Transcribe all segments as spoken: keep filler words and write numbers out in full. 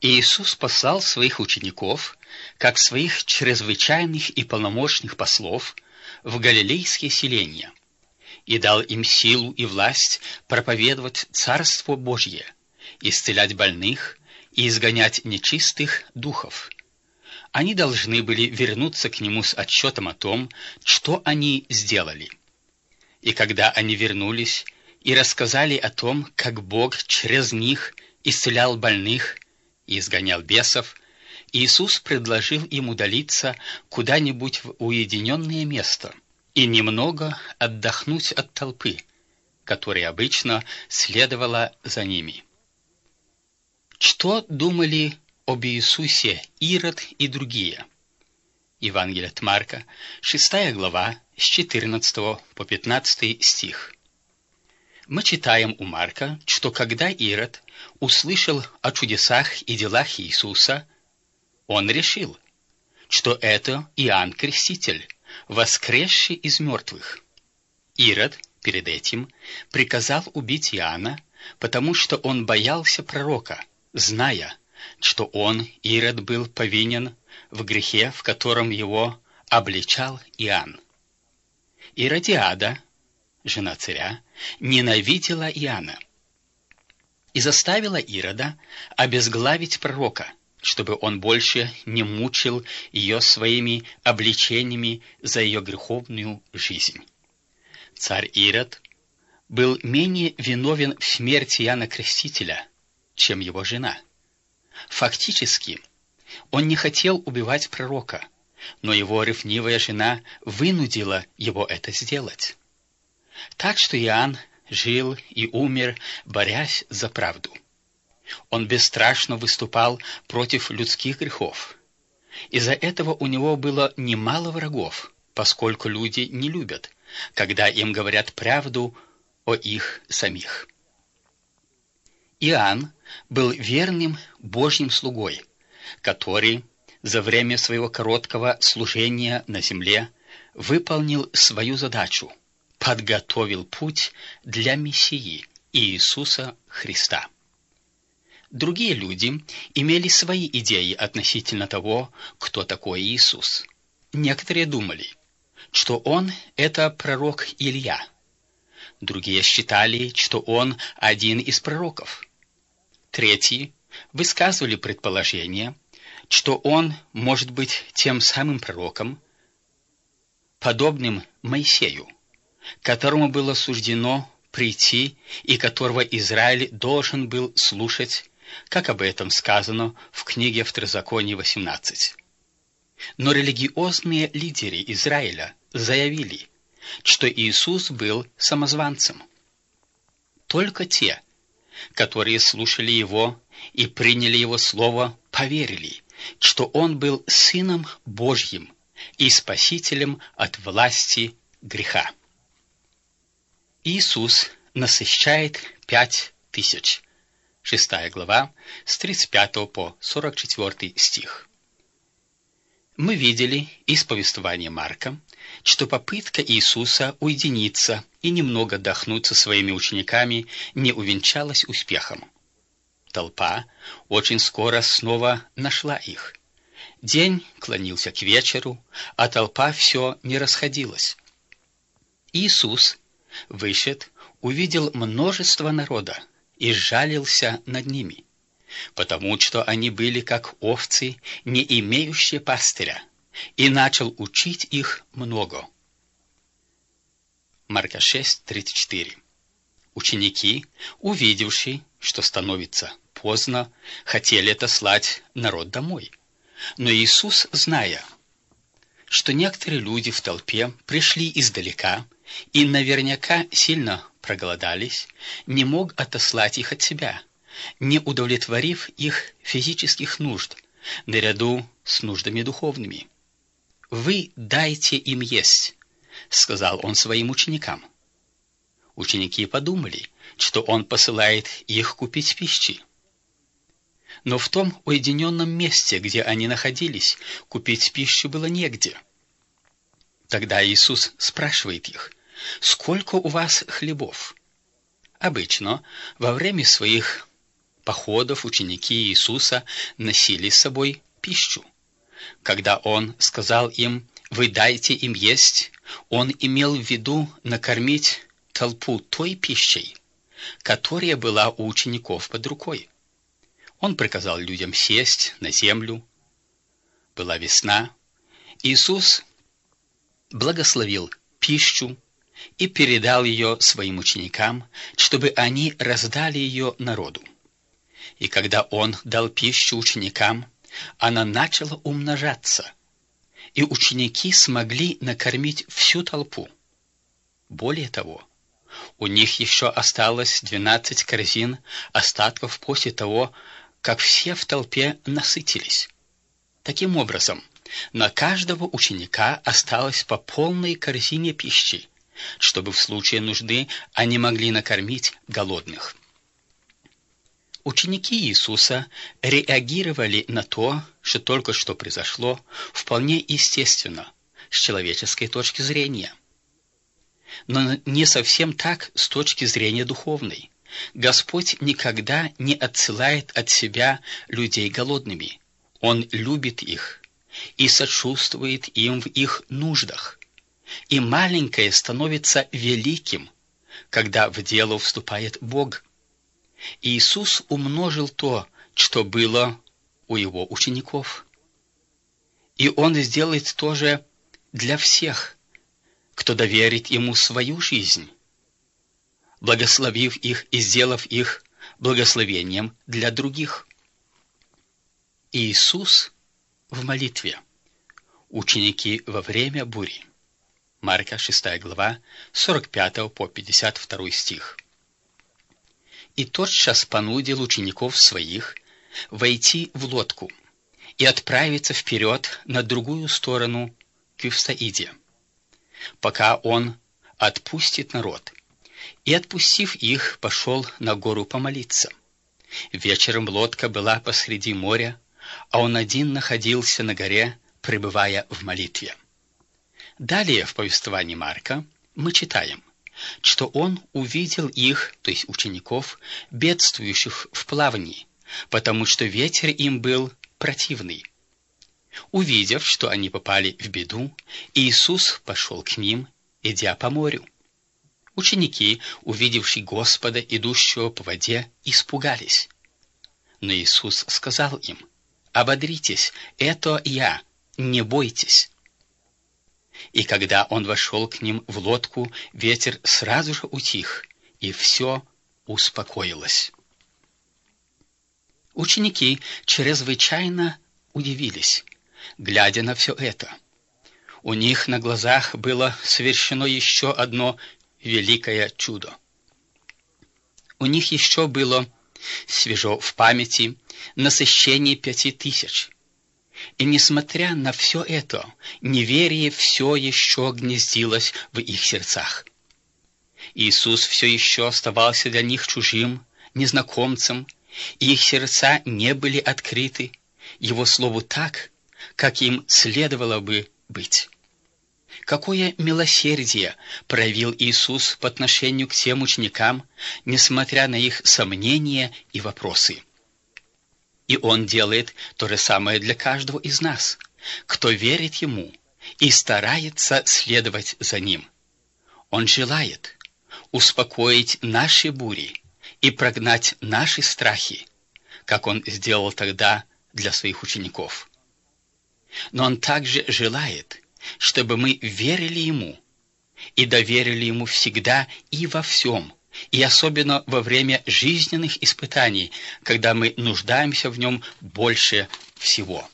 Иисус послал своих учеников, как своих чрезвычайных и полномочных послов, в галилейские селения, и дал им силу и власть проповедовать Царство Божье, исцелять больных и изгонять нечистых духов. Они должны были вернуться к Нему с отчетом о том, что они сделали. И когда они вернулись и рассказали о том, как Бог через них исцелял больных и изгонял бесов, Иисус предложил им удалиться куда-нибудь в уединенное место и немного отдохнуть от толпы, которая обычно следовала за ними. Что думали об Иисусе Ирод и другие? Евангелие от Марка, шестая глава, с четырнадцатого по пятнадцатый стих. Мы читаем у Марка, что когда Ирод услышал о чудесах и делах Иисуса, он решил, что это Иоанн Креститель, воскресший из мертвых. Ирод перед этим приказал убить Иоанна, потому что он боялся пророка, зная, что он, Ирод, был повинен в грехе, в котором его обличал Иоанн. Иродиада, жена царя, ненавидела Иоанна и заставила Ирода обезглавить пророка, чтобы он больше не мучил ее своими обличениями за ее греховную жизнь. Царь Ирод был менее виновен в смерти Иоанна Крестителя, чем его жена. Фактически, он не хотел убивать пророка, но его ревнивая жена вынудила его это сделать. Так что Иоанн жил и умер, борясь за правду. Он бесстрашно выступал против людских грехов. Из-за этого у него было немало врагов, поскольку люди не любят, когда им говорят правду о их самих. Иоанн был верным Божьим слугой, который за время своего короткого служения на земле выполнил свою задачу, подготовил путь для Мессии Иисуса Христа. Другие люди имели свои идеи относительно того, кто такой Иисус. Некоторые думали, что он – это пророк Илья. Другие считали, что он один из пророков. Третьи высказывали предположение, что он может быть тем самым пророком, подобным Моисею, которому было суждено прийти и которого Израиль должен был слушать, как об этом сказано в книге Второзаконие восемнадцать. Но религиозные лидеры Израиля заявили, что Иисус был самозванцем. Только те, которые слушали его и приняли его слово, поверили, что он был Сыном Божьим и Спасителем от власти греха. Иисус насыщает пять тысяч. Шестая глава, с тридцать пятого по сорок четвёртый стих. Мы видели из повествования Марка, что попытка Иисуса уединиться и немного отдохнуть со своими учениками не увенчалась успехом. Толпа очень скоро снова нашла их. День клонился к вечеру, а толпа все не расходилась. Иисус, вышед, увидел множество народа и сжалился над ними, потому что они были как овцы, не имеющие пастыря, и начал учить их много. Марка шесть, тридцать четыре. Ученики, увидевши, что становится поздно, хотели отослать народ домой. Но Иисус, зная, что некоторые люди в толпе пришли издалека и наверняка сильно проголодались, не мог отослать их от себя, не удовлетворив их физических нужд, наряду с нуждами духовными. «Вы дайте им есть», — сказал он своим ученикам. Ученики подумали, что он посылает их купить пищи. Но в том уединенном месте, где они находились, купить пищу было негде. Тогда Иисус спрашивает их: «Сколько у вас хлебов?» Обычно во время своих походов ученики Иисуса носили с собой пищу. Когда Он сказал им «Вы дайте им есть», Он имел в виду накормить толпу той пищей, которая была у учеников под рукой. Он приказал людям сесть на землю. Была весна. Иисус благословил пищу и передал ее своим ученикам, чтобы они раздали ее народу. И когда Он дал пищу ученикам, она начала умножаться, и ученики смогли накормить всю толпу. Более того, у них еще осталось двенадцать корзин остатков после того, как все в толпе насытились. Таким образом, на каждого ученика осталось по полной корзине пищи, чтобы в случае нужды они могли накормить голодных. Ученики Иисуса реагировали на то, что только что произошло, вполне естественно, с человеческой точки зрения. Но не совсем так с точки зрения духовной. Господь никогда не отсылает от себя людей голодными. Он любит их и сочувствует им в их нуждах. И маленькое становится великим, когда в дело вступает Бог. Иисус умножил то, что было у Его учеников. И Он сделает то же для всех, кто доверит Ему свою жизнь, благословив их и сделав их благословением для других. Иисус в молитве. Ученики во время бури. Марка шестая глава, сорок пятый по пятьдесят второй стих. И тотчас понудил учеников своих войти в лодку и отправиться вперед на другую сторону к Вифсаиде, пока он отпустит народ. И, отпустив их, пошел на гору помолиться. Вечером лодка была посреди моря, а он один находился на горе, пребывая в молитве. Далее в повествовании Марка мы читаем, что он увидел их, то есть учеников, бедствующих в плавании, потому что ветер им был противный. Увидев, что они попали в беду, Иисус пошел к ним, идя по морю. Ученики, увидевшие Господа, идущего по воде, испугались. Но Иисус сказал им: «Ободритесь, это я, не бойтесь». И когда он вошел к ним в лодку, ветер сразу же утих, и все успокоилось. Ученики чрезвычайно удивились, глядя на все это. У них на глазах было совершено еще одно великое чудо. У них еще было свежо в памяти насыщение пяти тысяч. И несмотря на все это, неверие все еще гнездилось в их сердцах. Иисус все еще оставался для них чужим, незнакомцем, и их сердца не были открыты Его Слову так, как им следовало бы быть. Какое милосердие проявил Иисус по отношению к тем ученикам, несмотря на их сомнения и вопросы. И Он делает то же самое для каждого из нас, кто верит Ему и старается следовать за Ним. Он желает успокоить наши бури и прогнать наши страхи, как Он сделал тогда для Своих учеников. Но Он также желает, чтобы мы верили Ему и доверили Ему всегда и во всем, и особенно во время жизненных испытаний, когда мы нуждаемся в Нем больше всего.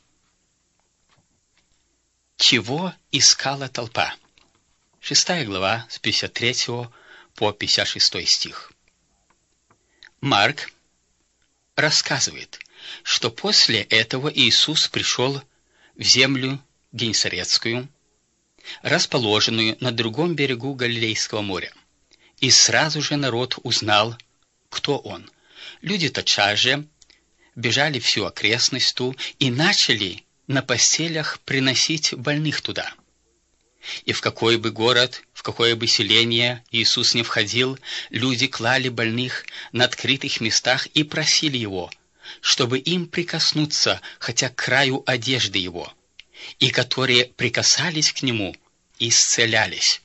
Чего искала толпа? Шестая глава, с пятьдесят третьего по пятьдесят шестой стих. Марк рассказывает, что после этого Иисус пришел в землю Генесарецкую, расположенную на другом берегу Галилейского моря. И сразу же народ узнал, кто Он. Люди тотчас же бежали всю окрестность ту и начали на постелях приносить больных туда. И в какой бы город, в какое бы селение Иисус не входил, люди клали больных на открытых местах и просили Его, чтобы им прикоснуться хотя к краю одежды Его, и которые прикасались к Нему, исцелялись.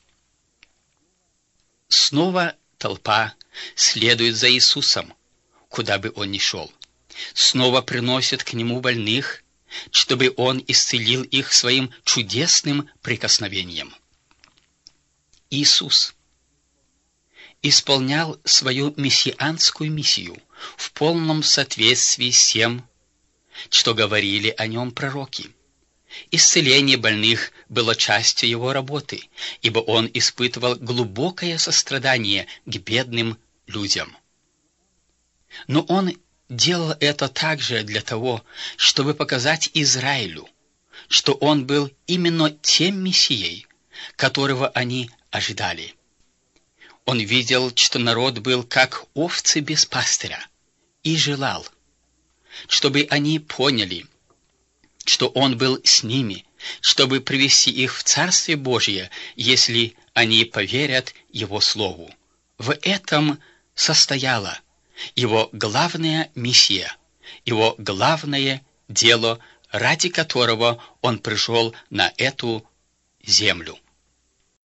Снова толпа следует за Иисусом, куда бы Он ни шел. Снова приносят к Нему больных, чтобы Он исцелил их своим чудесным прикосновением. Иисус исполнял свою мессианскую миссию в полном соответствии с тем, что говорили о Нем пророки. Исцеление больных было частью Его работы, ибо Он испытывал глубокое сострадание к бедным людям. Но Он делал это также для того, чтобы показать Израилю, что Он был именно тем Мессией, которого они ожидали. Он видел, что народ был как овцы без пастыря, и желал, чтобы они поняли, что Он был с ними, чтобы привести их в Царствие Божие, если они поверят Его Слову. В этом состояла Его главная миссия, Его главное дело, ради которого Он пришел на эту землю.